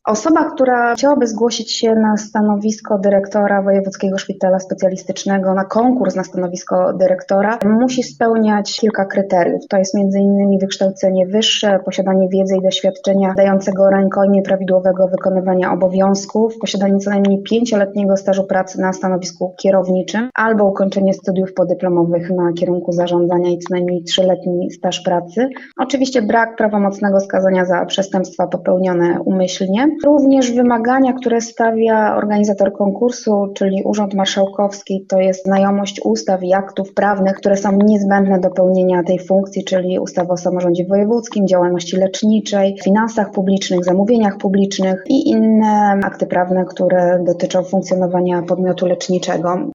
Osoba, która chciałaby zgłosić się na stanowisko dyrektora Wojewódzkiego Szpitala Specjalistycznego, na konkurs na stanowisko dyrektora, musi spełniać kilka kryteriów. To jest m.in. wykształcenie wyższe, posiadanie wiedzy i doświadczenia dającego rękojmię prawidłowego wykonywania obowiązków, posiadanie co najmniej 5-letniego stażu pracy na stanowisku kierowniczym albo ukończenie studiów podyplomowych na kierunku zarządzania i co najmniej 3-letni staż pracy. Oczywiście brak prawomocnego skazania za przestępstwa popełnione umyślnie. Również wymagania, które stawia organizator konkursu, czyli Urząd Marszałkowski, to jest znajomość ustaw i aktów prawnych, które są niezbędne do pełnienia tej funkcji, czyli ustawy o samorządzie wojewódzkim, działalności leczniczej, finansach publicznych, zamówieniach publicznych i inne akty prawne, które dotyczą funkcjonowania podmiotu leczniczego.